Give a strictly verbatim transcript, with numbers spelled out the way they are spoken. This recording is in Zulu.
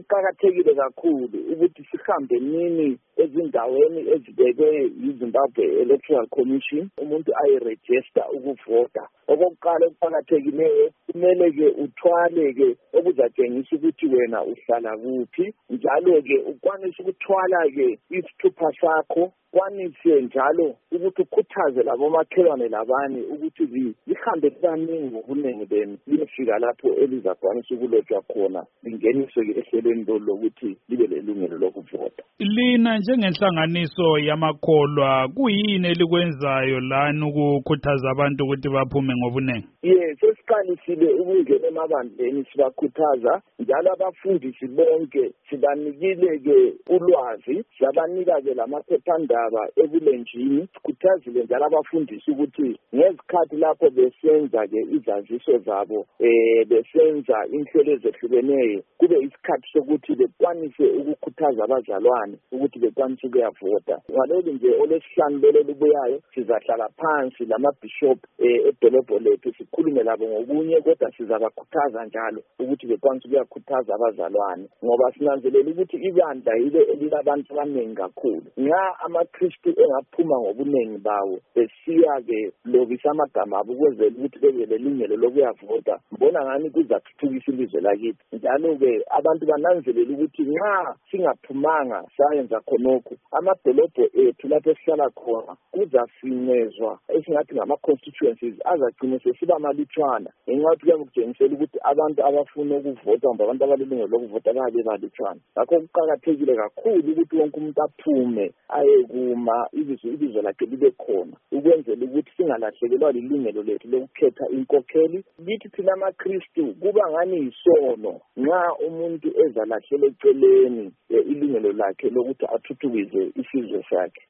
kuqakathekile kakhulu ukuthi sihambe nini ezindaweni ezibekwe yiZimbabwe Electoral Commission umuntu ayiregister ukuvota. Okokuqala okuqakathekileyo kumele-ke uthwale-ke okuzatshengisa ukuthi wena uhlala kuphi, njalo-ke ukwanise ukuthwala-ke isithupha sakho, kwanise njalo ukuthi ukhuthaze labomakhelwane labanye ukuthi lihambe kaningi ngobunengi benu liyefika lapho elizakwanisa ukulotshwa khona lingeniswe-ke ehlelweni lolu lokuthi libe lelungelo lokuvota. Lina njengenhlanganiso yamakholwa kuyini elikwenzayo lana ukukhuthaza abantu ukuthi baphume ngobunengi? Yes, sesiqalisile ukungena emabandleni sibakhuthaza, njalo abafundisi bonke sibanikile-ke ulwazi, siyabanika-ke lamaphephandaba ebulenjini. Sikhuthazile njalo abafundisi ukuthi ngezikhathi lapho besenza-ke izaziso zabo eh besenza inhlelo ezehlukeneyo kube isikhathi sokuthi bekwanise ukukhuthaza abazalwane ukuthi bekwanise ukuyavota. Ngalolu nje olesihlanu lelo libuyayo sizahlala phansi lamabishop edolobho lethu sikhulume labo ngokunye, kodwa sizabakhuthaza njalo ukuthi bekwanise ukuyakhuthaza abazalwane, ngoba sinanzelela ukuthi ibandla yile elilabantu abaningi kakhulu. Nxa amaKristu engaphuma ngobuningi bawo besiya-ke lobisa amagama abo ukwenzela ukuthi bebe lelungelo lokuyavota, mbona ngani kuzathuthukisa ilizwe lakithi. Njalo-ke abantu bananzelela ukuthi nxa singaphumanga sayenza khonokho, amadolobho ethu lapho esihlala khona kuzafinyezwa esingathi ngama-constituencies azagcine sesiba malutshwana, ngenxa yokuthi kuyabe kutshengisela ukuthi abantu abafuna ukuvota kumbe abantu abalilungelo lokuvota babe balutshwana. Ngakho kuqakathekile kakhulu ukuthi wonke umuntu aphume ayekuma ibizo lakhe libe khona, ukwenzela ukuthi singalahlekelwa lilungelo lethu lokukhetha inkokheli. Lithi thina amaKristu kuba ngani yisono nxa umuntu ezalahlela eceleni ilungelo lakhe lokuthi athuthukise isizwe sakhe.